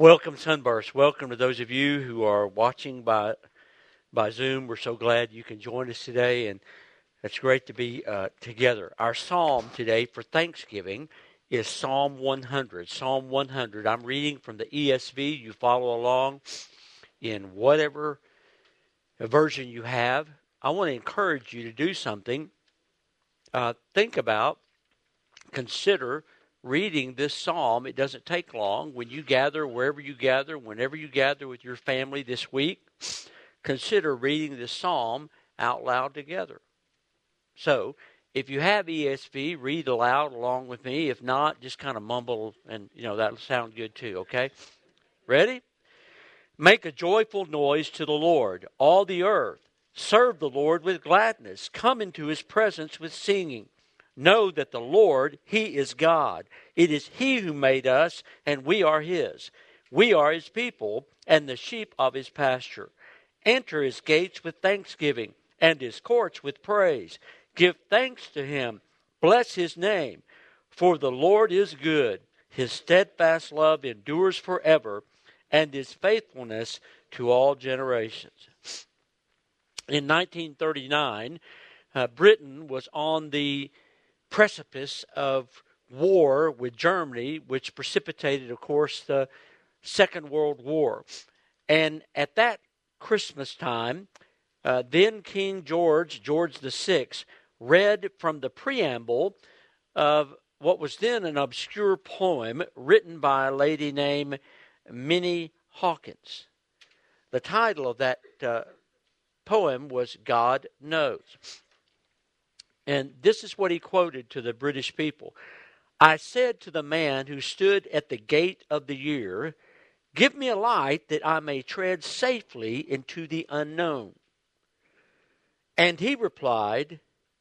Welcome, Sunburst. Welcome to those of you who are watching by Zoom. We're so glad you can join us today, and it's great to be together. Our psalm today for Thanksgiving is Psalm 100. Psalm 100. I'm reading from the ESV. You follow along in whatever version you have. I want to encourage you to do something. Think about, consider reading this psalm. It doesn't take long. When you gather, wherever you gather, whenever you gather with your family this week, consider reading this psalm out loud together. So, if you have ESV, read aloud along with me. If not, just kind of mumble, and that'll sound good too, okay? Ready? Make a joyful noise to the Lord, all the earth. Serve the Lord with gladness. Come into his presence with singing. Know that the Lord, he is God. It is he who made us, and we are his. We are his people, and the sheep of his pasture. Enter his gates with thanksgiving, and his courts with praise. Give thanks to him. Bless his name. For the Lord is good. His steadfast love endures forever, and his faithfulness to all generations. In 1939, Britain was on the precipice of war with Germany, which precipitated, of course, the Second World War. And at that Christmas time, then King George VI, read from the preamble of what was then an obscure poem written by a lady named Minnie Hawkins. The title of that poem was God Knows. And this is what he quoted to the British people. I said to the man who stood at the gate of the year, give me a light that I may tread safely into the unknown. And he replied,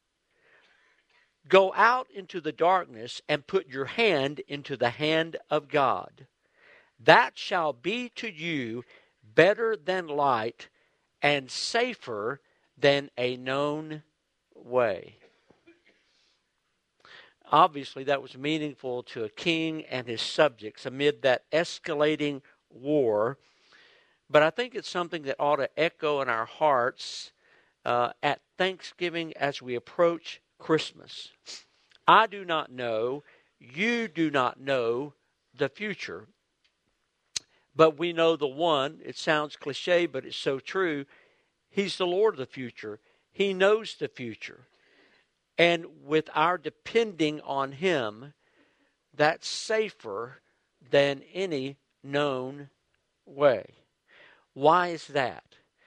go out into the darkness and put your hand into the hand of God. That shall be to you better than light and safer than a known way. Obviously, that was meaningful to a king and his subjects amid that escalating war. But I think it's something that ought to echo in our hearts at Thanksgiving as we approach Christmas. I do not know, you do not know the future, but we know the one. It sounds cliche, but it's so true. He's the Lord of the future. He knows the future. And with our depending on him, that's safer than any known way. Why is that?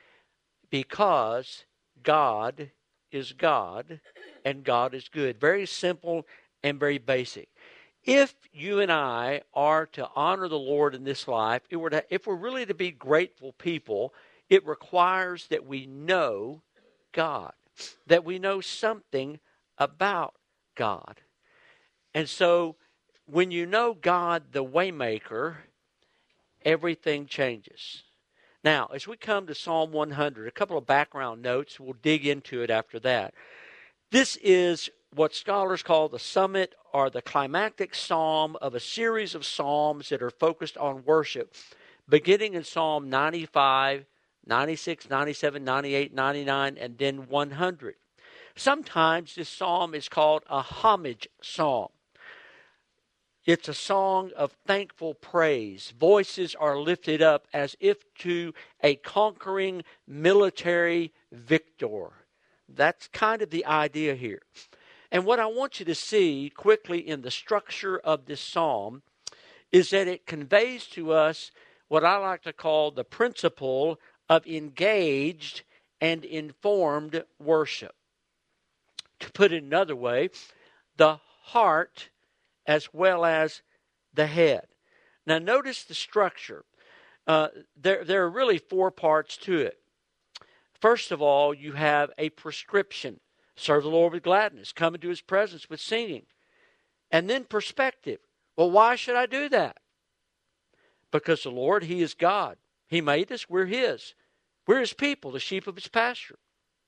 Because God is God and God is good. Very simple and very basic. If you and I are to honor the Lord in this life, if we're really to be grateful people, it requires that we know God, that we know something about God. And so when you know God, the Waymaker, everything changes. Now, as we come to Psalm 100, a couple of background notes, we'll dig into it after that. This is what scholars call the summit or the climactic psalm of a series of psalms that are focused on worship, beginning in Psalm 95, 96, 97, 98, 99, and then 100. Sometimes this psalm is called a homage psalm. It's a song of thankful praise. Voices are lifted up as if to a conquering military victor. That's kind of the idea here. And what I want you to see quickly in the structure of this psalm is that it conveys to us what I like to call the principle of engaged and informed worship. To put it another way, the heart as well as the head. Now notice the structure. There are really four parts to it. First of all, you have a prescription. Serve the Lord with gladness. Come into his presence with singing. And then perspective. Well, why should I do that? Because the Lord, he is God. He made us. We're his. We're his people, the sheep of his pasture.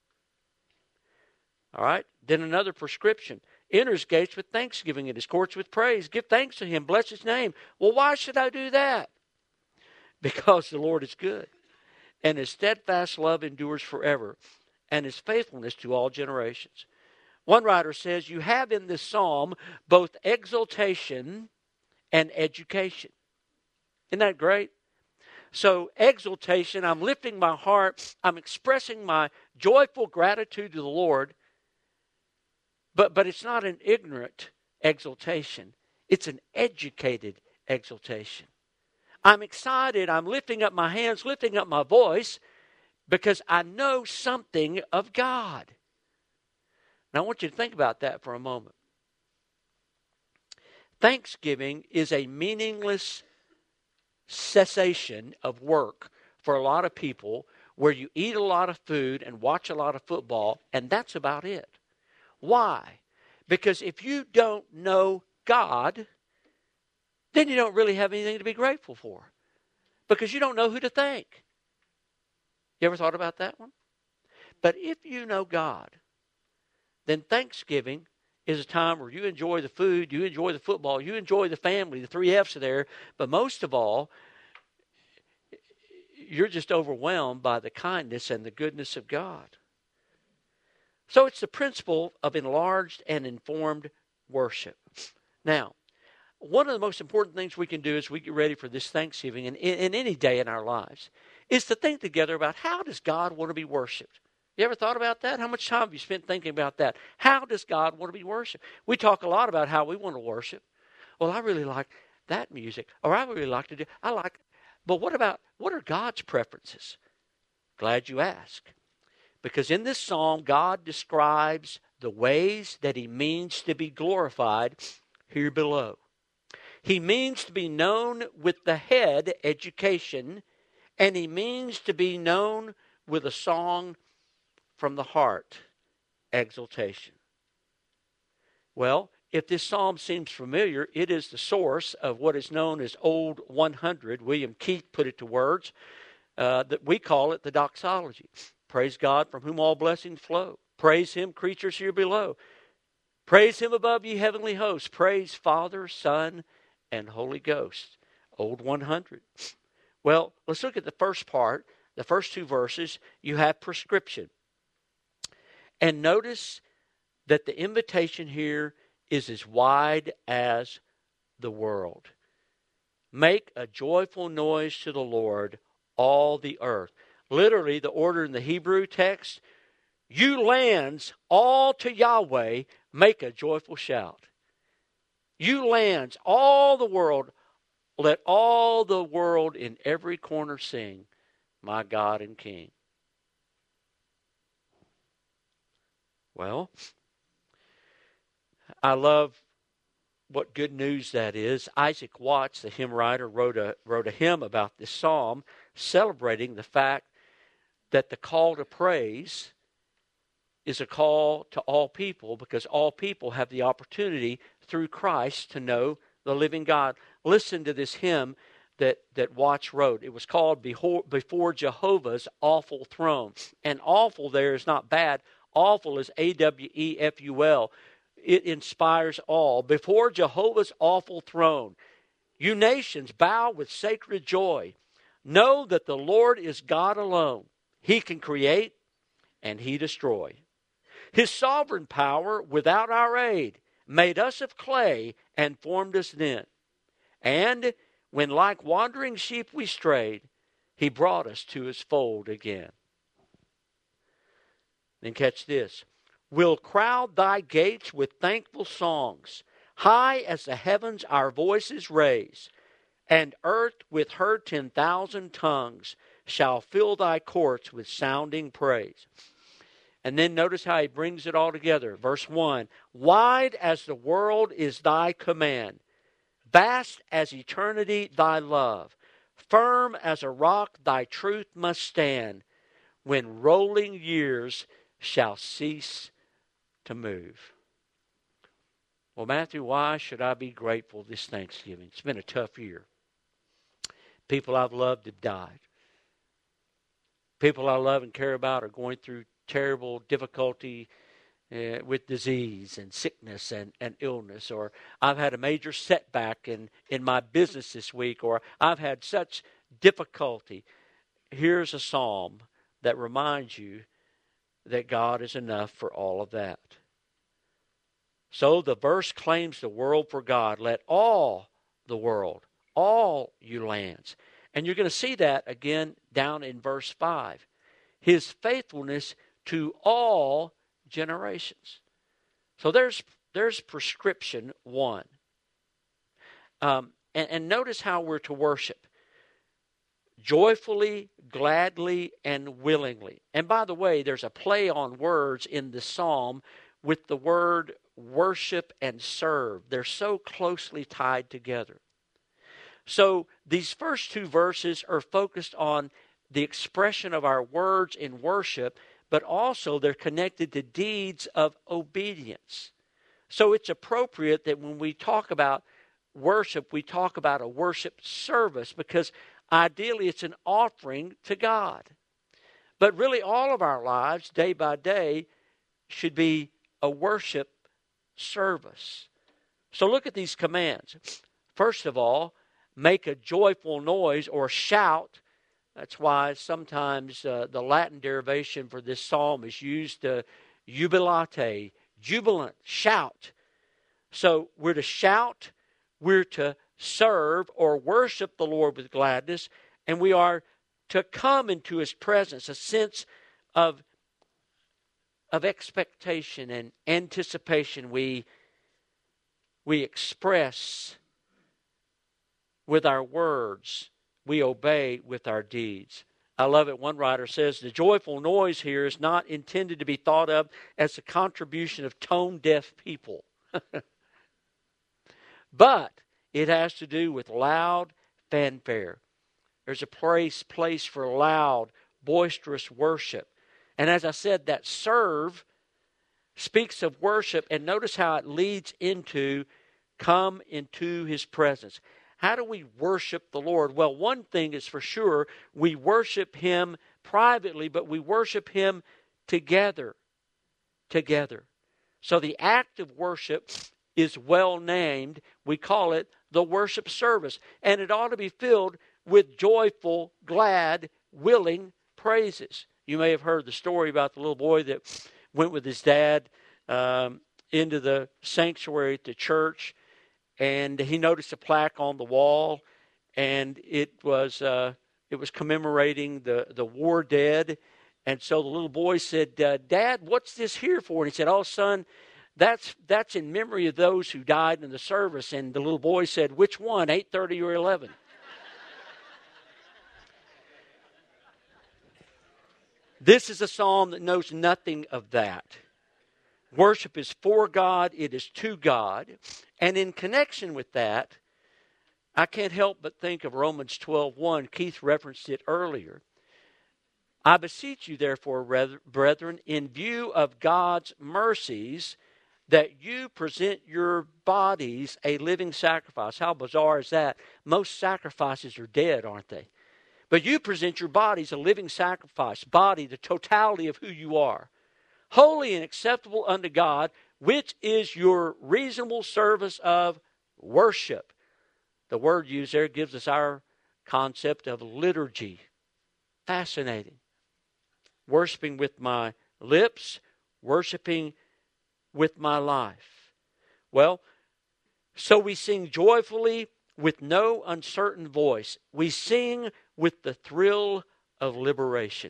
All right. Then another prescription. Enter his gates with thanksgiving and his courts with praise. Give thanks to him. Bless his name. Well, why should I do that? because the Lord is good, and his steadfast love endures forever, and his faithfulness to all generations. One writer says, you have in this psalm both exaltation and education. Isn't that great? So exaltation, I'm lifting my heart, I'm expressing my joyful gratitude to the Lord, but it's not an ignorant exaltation. It's an educated exaltation. I'm excited, I'm lifting up my hands, lifting up my voice, because I know something of God. Now I want you to think about that for a moment. Thanksgiving is a meaningless cessation of work for a lot of people, where you eat a lot of food and watch a lot of football, and that's about it. Why? Because if you don't know God, then you don't really have anything to be grateful for, because you don't know who to thank. You ever thought about that one? But if you know God, then Thanksgiving is a time where you enjoy the food, you enjoy the football, you enjoy the family, the 3 F's are there, but most of all, you're just overwhelmed by the kindness and the goodness of God. So it's the principle of enlarged and informed worship. Now, one of the most important things we can do as we get ready for this Thanksgiving and in any day in our lives is to think together about, how does God want to be worshiped? You ever thought about that? How much time have you spent thinking about that? How does God want to be worshiped? We talk a lot about how we want to worship. Well, I really like that music, or I really like to do, but what are God's preferences? Glad you asked. Because in this psalm, God describes the ways that he means to be glorified here below. He means to be known with the head, education, and he means to be known with a song from the heart, exaltation. Well, if this psalm seems familiar, it is the source of what is known as Old 100. William Keith put it to words that we call it the doxology. Praise God from whom all blessings flow. Praise him, creatures here below. Praise him above, ye heavenly hosts. Praise Father, Son, and Holy Ghost. Old 100. Well, let's look at the first part, the first 2 verses. You have prescription. And notice that the invitation here is as wide as the world. Make a joyful noise to the Lord, all the earth. Literally, the order in the Hebrew text, you lands, all to Yahweh, make a joyful shout. You lands, all the world, let all the world in every corner sing, my God and King. Well, I love what good news that is. Isaac Watts, the hymn writer, wrote a hymn about this psalm, celebrating the fact that the call to praise is a call to all people, because all people have the opportunity through Christ to know the living God. Listen to this hymn that Watts wrote. It was called Before Jehovah's Awful Throne. And awful there is not bad. Awful is AWEFUL. It inspires all. Before Jehovah's awful throne, you nations bow with sacred joy. Know that the Lord is God alone. He can create and he destroy. His sovereign power, without our aid, made us of clay and formed us then. And when like wandering sheep we strayed, he brought us to his fold again. Then catch this. We'll crowd thy gates with thankful songs. High as the heavens our voices raise, and earth with her 10,000 tongues shall fill thy courts with sounding praise. And then notice how he brings it all together. Verse 1. Wide as the world is thy command, vast as eternity thy love, firm as a rock thy truth must stand, when rolling years shall cease to move. Well, Matthew, why should I be grateful this Thanksgiving? It's been a tough year. People I've loved have died. People I love and care about are going through terrible difficulty with disease and sickness and illness. Or I've had a major setback in my business this week. Or I've had such difficulty, here's a psalm that reminds you that God is enough for all of that. So the verse claims the world for God. Let all the world, all you lands. And you're going to see that again down in verse 5. His faithfulness to all generations. So there's prescription 1. And notice how we're to worship. Joyfully, gladly, and willingly. And by the way, there's a play on words in the psalm with the word worship and serve. They're so closely tied together. So these first 2 verses are focused on the expression of our words in worship, but also they're connected to deeds of obedience. So it's appropriate that when we talk about worship, we talk about a worship service, because ideally it's an offering to God. But really all of our lives, day by day, should be a worship service. So look at these commands. First of all, make a joyful noise or shout. That's why sometimes the Latin derivation for this psalm is used, jubilate, jubilant, shout. So we're to shout, we're to serve or worship the Lord with gladness, and we are to come into His presence, a sense of expectation and anticipation we express with our words, we obey with our deeds. I love it. One writer says, the joyful noise here is not intended to be thought of as a contribution of tone-deaf people. But it has to do with loud fanfare. There's a place for loud, boisterous worship. And as I said, that serve speaks of worship, and notice how it leads into come into His presence. How do we worship the Lord? Well, one thing is for sure, we worship Him privately, but we worship Him together. So the act of worship is well named. We call it the worship service. And it ought to be filled with joyful, glad, willing praises. You may have heard the story about the little boy that went with his dad into the sanctuary at the church, and he noticed a plaque on the wall, and it was commemorating the war dead. And so the little boy said, Dad, what's this here for? And he said, oh, son, that's in memory of those who died in the service. And the little boy said, which one, 8:30 or 11? This is a psalm that knows nothing of that. Worship is for God. It is to God. And in connection with that, I can't help but think of Romans 12:1. Keith referenced it earlier. I beseech you, therefore, brethren, in view of God's mercies, that you present your bodies a living sacrifice. How bizarre is that? Most sacrifices are dead, aren't they? But you present your bodies a living sacrifice, body, the totality of who you are, holy and acceptable unto God, which is your reasonable service of worship. The word used there gives us our concept of liturgy. Fascinating. Worshiping with my lips, worshiping with my life. Well, so we sing joyfully with no uncertain voice. We sing with the thrill of liberation.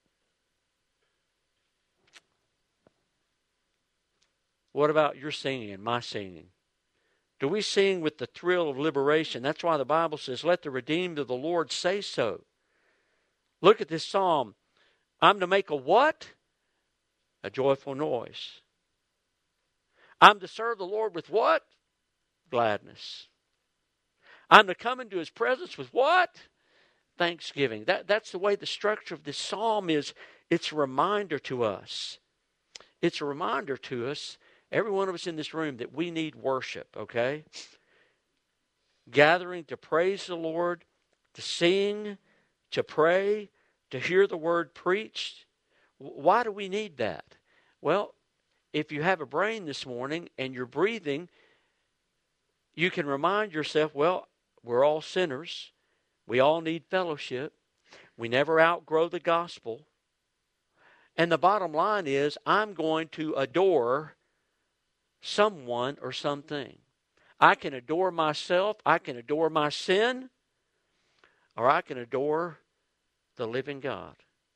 What about your singing and my singing? Do we sing with the thrill of liberation? That's why the Bible says, let the redeemed of the Lord say so. Look at this psalm. I'm to make a what? A joyful noise. I'm to serve the Lord with what? Gladness. I'm to come into His presence with what? Thanksgiving. That's the way the structure of this psalm is. It's a reminder to us. It's a reminder to us, every one of us in this room, that we need worship, okay? Gathering to praise the Lord, to sing, to pray, to hear the word preached. Why do we need that? Well, if you have a brain this morning and you're breathing, you can remind yourself, well, we're all sinners. We all need fellowship. We never outgrow the gospel. And the bottom line is, I'm going to adore someone or something. I can adore myself, I can adore my sin, or I can adore the living God.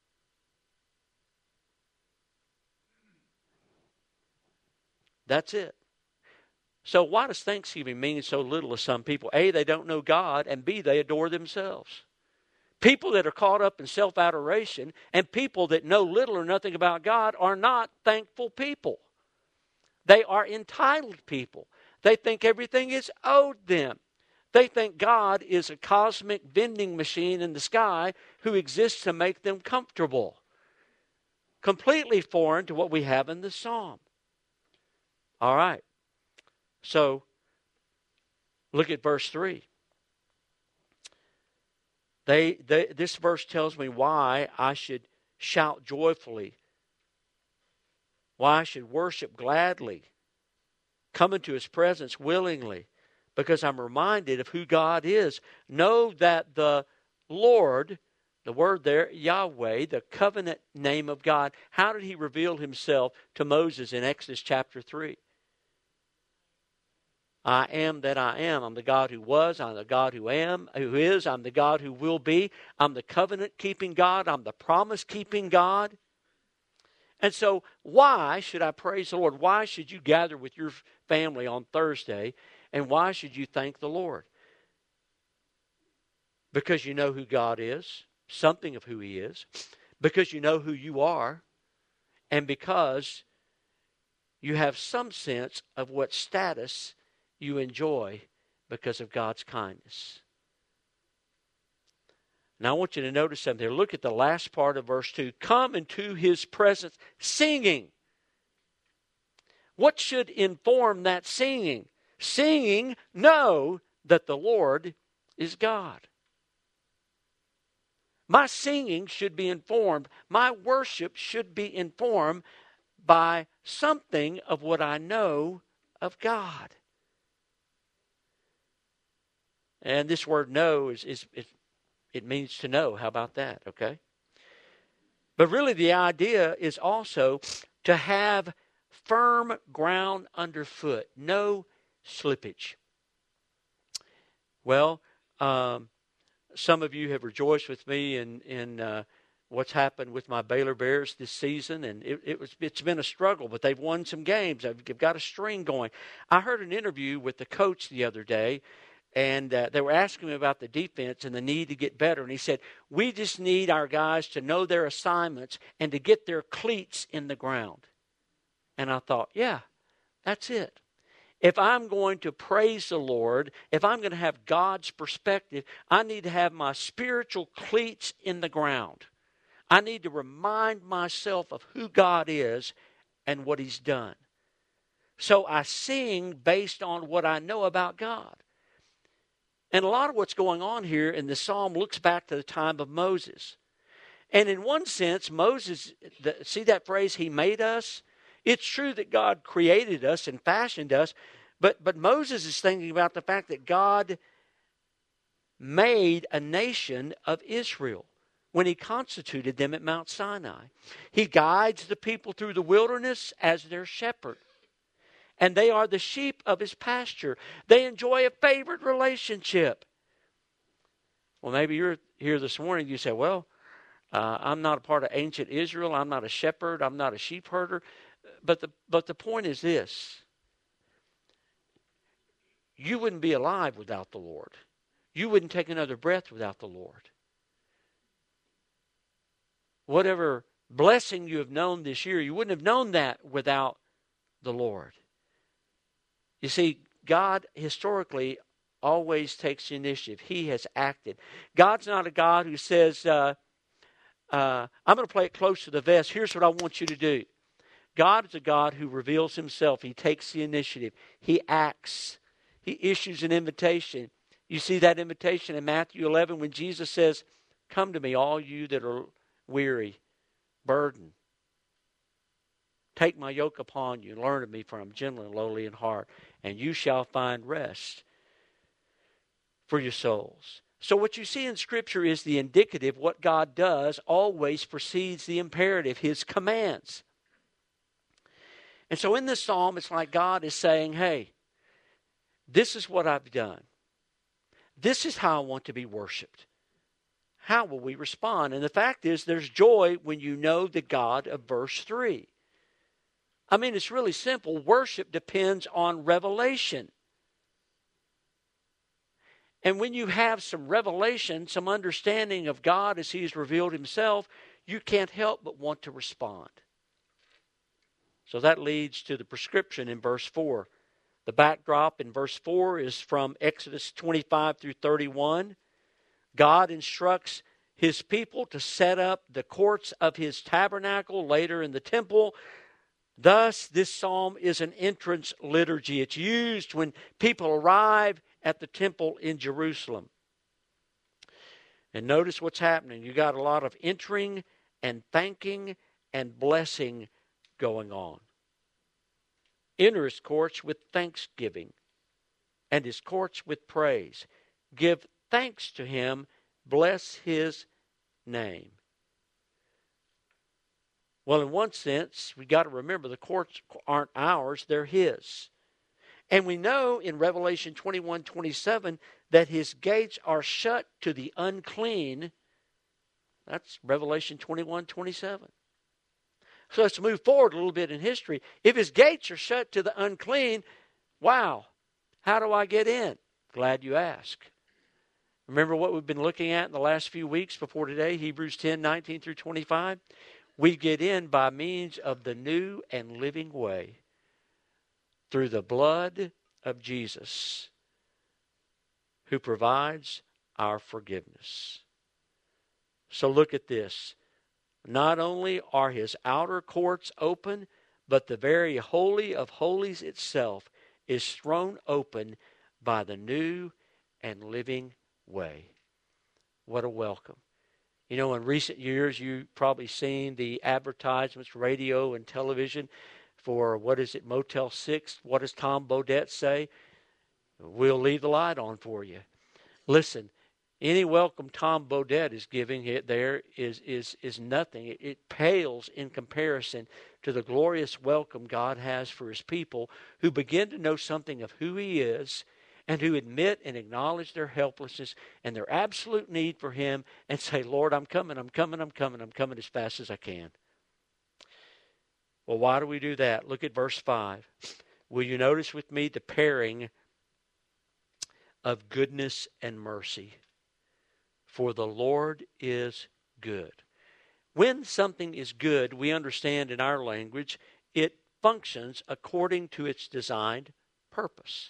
That's it. So why does Thanksgiving mean so little to some people? A, they don't know God, and B, they adore themselves. People that are caught up in self-adoration and people that know little or nothing about God are not thankful people. They are entitled people. They think everything is owed them. They think God is a cosmic vending machine in the sky who exists to make them comfortable. Completely foreign to what we have in the psalm. All right. So, look at verse 3. This verse tells me why I should shout joyfully, why I should worship gladly, come into His presence willingly, because I'm reminded of who God is. Know that the Lord, the word there, Yahweh, the covenant name of God, how did He reveal Himself to Moses in Exodus chapter 3? I am that I am. I'm the God who was. I'm the God who is. I'm the God who will be. I'm the covenant-keeping God. I'm the promise-keeping God. And so why should I praise the Lord? Why should you gather with your family on Thursday? And why should you thank the Lord? Because you know who God is, something of who He is. Because you know who you are. And because you have some sense of what status you enjoy because of God's kindness. Now I want you to notice something there. Look at the last part of verse 2. Come into His presence singing. What should inform that singing? Singing, know that the Lord is God. My singing should be informed. My worship should be informed by something of what I know of God. And this word know it means to know. How about that? Okay. But really the idea is also to have firm ground underfoot. No slippage. Well, some of you have rejoiced with me in what's happened with my Baylor Bears this season, and it's been a struggle, but they've won some games. They've got a string going. I heard an interview with the coach the other day, and they were asking me about the defense and the need to get better. And he said, we just need our guys to know their assignments and to get their cleats in the ground. And I thought, yeah, that's it. If I'm going to praise the Lord, if I'm going to have God's perspective, I need to have my spiritual cleats in the ground. I need to remind myself of who God is and what He's done. So I sing based on what I know about God. And a lot of what's going on here in the psalm looks back to the time of Moses. And in one sense, Moses, see that phrase, He made us? It's true that God created us and fashioned us, but Moses is thinking about the fact that God made a nation of Israel when He constituted them at Mount Sinai. He guides the people through the wilderness as their shepherd. And they are the sheep of His pasture. They enjoy a favored relationship. Well, maybe you're here this morning, you say, well, I'm not a part of ancient Israel. I'm not a shepherd. I'm not a sheep herder. But the point is this. You wouldn't be alive without the Lord. You wouldn't take another breath without the Lord. Whatever blessing you have known this year, you wouldn't have known that without the Lord. You see, God historically always takes the initiative. He has acted. God's not a God who says, I'm going to play it close to the vest. Here's what I want you to do. God is a God who reveals Himself. He takes the initiative. He acts. He issues an invitation. You see that invitation in Matthew 11 when Jesus says, come to me, all you that are weary, burdened. Take my yoke upon you and learn of me, for I am gentle and lowly in heart, and you shall find rest for your souls. So what you see in Scripture is the indicative. What God does always precedes the imperative, His commands. And so in this psalm, it's like God is saying, hey, this is what I've done. This is how I want to be worshiped. How will we respond? And the fact is, there's joy when you know the God of verse 3. I mean, it's really simple. Worship depends on revelation. And when you have some revelation, some understanding of God as He's revealed Himself, you can't help but want to respond. So that leads to the prescription in verse 4. The backdrop in verse 4 is from Exodus 25 through 31. God instructs His people to set up the courts of His tabernacle, later in the temple. Thus, this psalm is an entrance liturgy. It's used when people arrive at the temple in Jerusalem. And notice what's happening. You got a lot of entering and thanking and blessing going on. Enter His courts with thanksgiving and His courts with praise. Give thanks to Him, bless His name. Well, in one sense, we got to remember the courts aren't ours, they're His. And we know in Revelation 21:27 that His gates are shut to the unclean. That's Revelation 21:27. So let's move forward a little bit in history. If His gates are shut to the unclean, wow, how do I get in? Glad you ask. Remember what we've been looking at in the last few weeks before today, Hebrews 10:19 through 25? We get in by means of the new and living way through the blood of Jesus, who provides our forgiveness. So look at this. Not only are His outer courts open, but the very Holy of Holies itself is thrown open by the new and living way. What a welcome. You know, in recent years, you've probably seen the advertisements, radio and television, for, Motel 6. What does Tom Bodett say? We'll leave the light on for you. Listen, any welcome Tom Bodett is giving it there is nothing. It pales in comparison to the glorious welcome God has for His people who begin to know something of who He is and who admit and acknowledge their helplessness and their absolute need for Him and say, Lord, I'm coming as fast as I can. Well, why do we do that? Look at verse 5. Will you notice with me the pairing of goodness and mercy? For the Lord is good. When something is good, we understand in our language, it functions according to its designed purpose.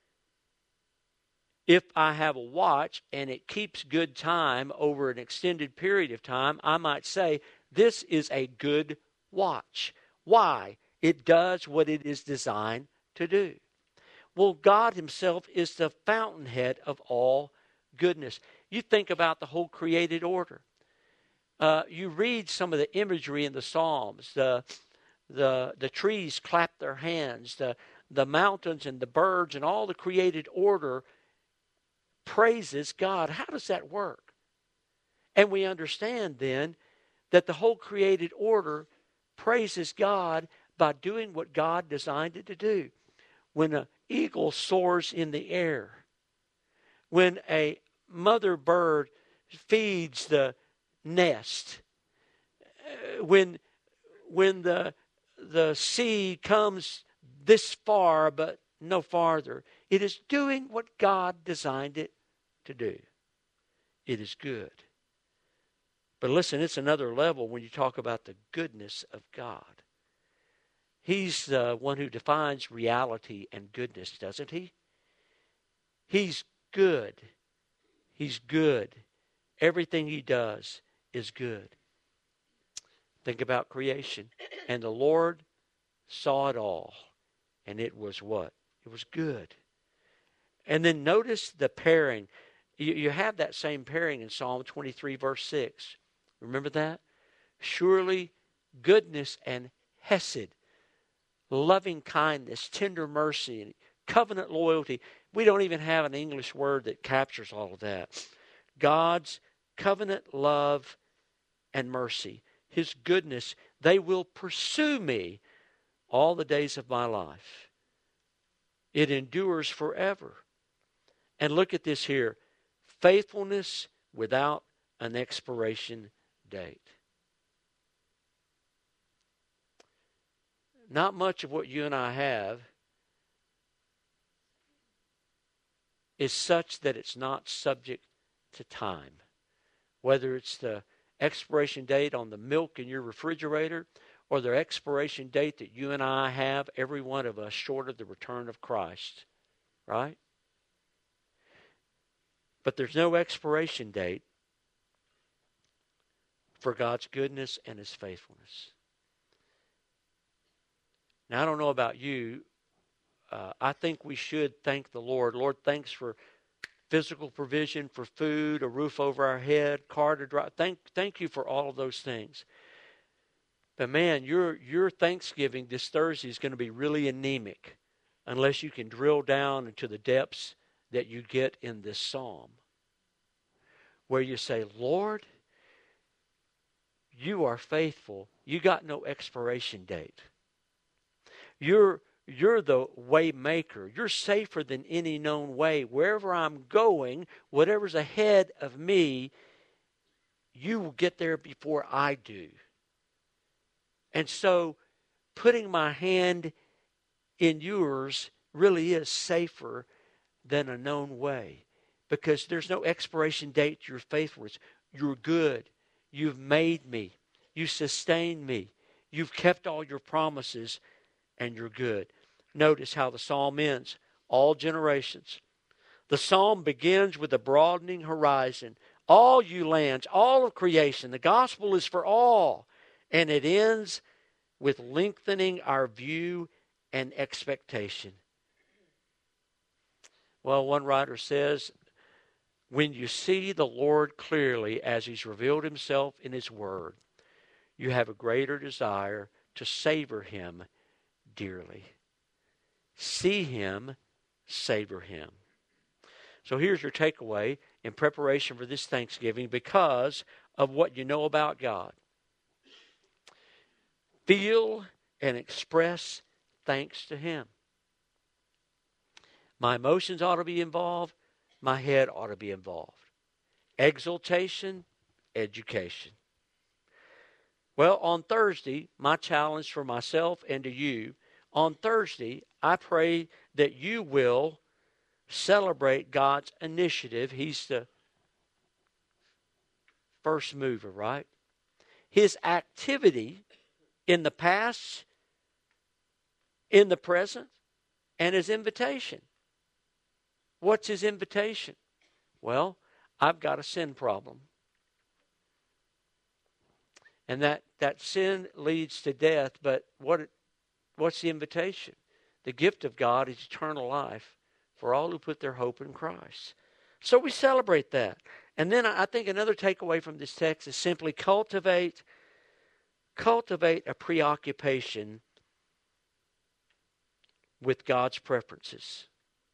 If I have a watch and it keeps good time over an extended period of time, I might say, this is a good watch. Why? It does what it is designed to do. Well, God Himself is the fountainhead of all goodness. You think about the whole created order. You read some of the imagery in the Psalms. The trees clap their hands. The mountains and the birds and all the created order praises God. How does that work? And we understand then that the whole created order praises God by doing what God designed it to do. When an eagle soars in the air, when a mother bird feeds the nest, when the sea comes this far but no farther, it is doing what God designed it to do. It is good. But listen, it's another level when you talk about the goodness of God. He's the one who defines reality and goodness, doesn't He? He's good. He's good. Everything He does is good. Think about creation. And the Lord saw it all. And it was what? It was good. And then notice the pairing. You have that same pairing in Psalm 23, verse 6. Remember that? Surely goodness and hesed, loving kindness, tender mercy, and covenant loyalty. We don't even have an English word that captures all of that. God's covenant love and mercy, His goodness, they will pursue me all the days of my life. It endures forever. And look at this here. Faithfulness without an expiration date. Not much of what you and I have is such that it's not subject to time. Whether it's the expiration date on the milk in your refrigerator or the expiration date that you and I have, every one of us, short of the return of Christ. Right? But there's no expiration date for God's goodness and His faithfulness. Now, I don't know about you. I think we should thank the Lord. Lord, thanks for physical provision, for food, a roof over our head, car to drive. Thank you for all of those things. But man, your Thanksgiving this Thursday is going to be really anemic unless you can drill down into the depths that you get in this psalm, where you say, Lord, you are faithful. You got no expiration date. You're the way maker. You're safer than any known way. Wherever I'm going, whatever's ahead of me, you will get there before I do. And so putting my hand in yours really is safer than a known way, because there's no expiration date to your faithfulness. You're good. You've made me. You sustained me. You've kept all your promises, and you're good. Notice how the psalm ends. All generations. The psalm begins with a broadening horizon. All you lands, all of creation. The gospel is for all. And it ends with lengthening our view and expectation. Well, one writer says, when you see the Lord clearly as He's revealed Himself in His Word, you have a greater desire to savor Him dearly. See Him, savor Him. So here's your takeaway in preparation for this Thanksgiving because of what you know about God. Feel and express thanks to Him. My emotions ought to be involved. My head ought to be involved. Exaltation, education. Well, on Thursday, my challenge for myself and to you, on Thursday, I pray that you will celebrate God's initiative. He's the first mover, right? His activity in the past, in the present, and His invitation. What's His invitation? Well, I've got a sin problem. And that sin leads to death, but what's the invitation? The gift of God is eternal life for all who put their hope in Christ. So we celebrate that. And then I think another takeaway from this text is simply cultivate a preoccupation with God's preferences.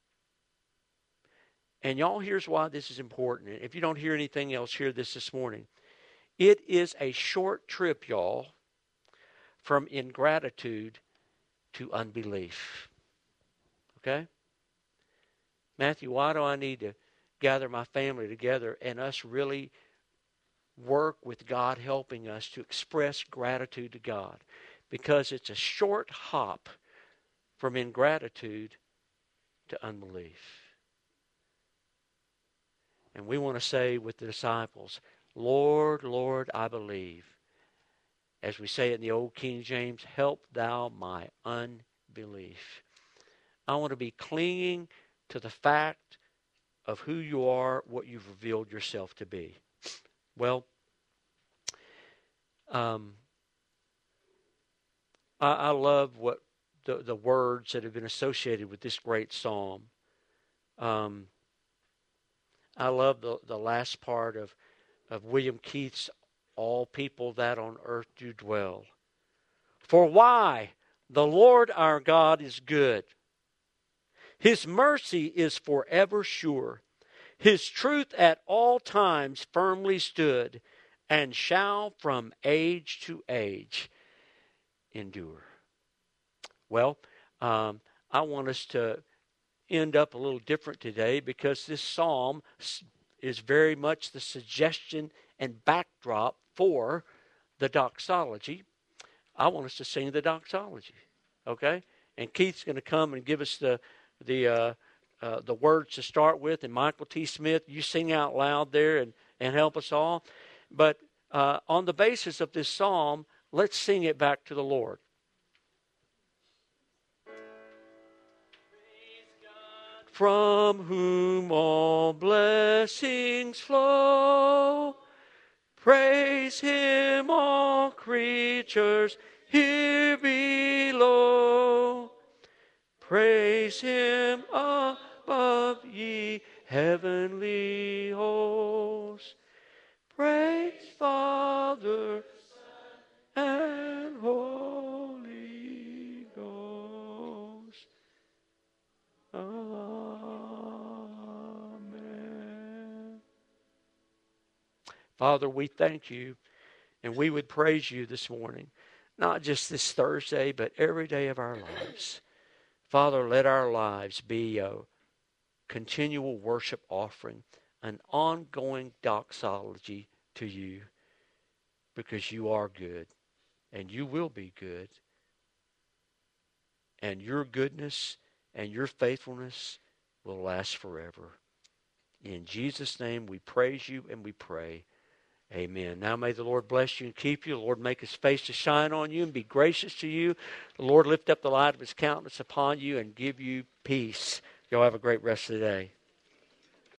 And y'all, here's why this is important. If you don't hear anything else, hear this morning. It is a short trip, y'all, from ingratitude to unbelief. Okay? Matthew, why do I need to gather my family together and us really work with God helping us to express gratitude to God? Because it's a short hop from ingratitude to unbelief. And we want to say with the disciples, Lord, Lord, I believe. As we say it in the old King James, help thou my unbelief. I want to be clinging to the fact of who you are, what you've revealed yourself to be. Well, I love what the words that have been associated with this great psalm. I love the last part of William Keith's all people that on earth do dwell. For why? The Lord our God is good. His mercy is forever sure. His truth at all times firmly stood, and shall from age to age endure. Well, I want us to end up a little different today, because this psalm is very much the suggestion and backdrop for the doxology. I want us to sing the doxology, okay? And Keith's going to come and give us the words to start with. And Michael T. Smith, you sing out loud there and help us all. But on the basis of this psalm, let's sing it back to the Lord. From whom all blessings flow, praise Him, all creatures here below. Praise Him above, ye heavenly hosts. Praise Father, Son, and Holy Ghost. Amen. Father, we thank you, and we would praise you this morning, not just this Thursday, but every day of our lives. Father, let our lives be a continual worship offering, an ongoing doxology to you, because you are good, and you will be good, and your goodness and your faithfulness will last forever. In Jesus' name we praise you and we pray. Amen. Now may the Lord bless you and keep you. The Lord make His face to shine on you and be gracious to you. The Lord lift up the light of His countenance upon you and give you peace. Y'all have a great rest of the day.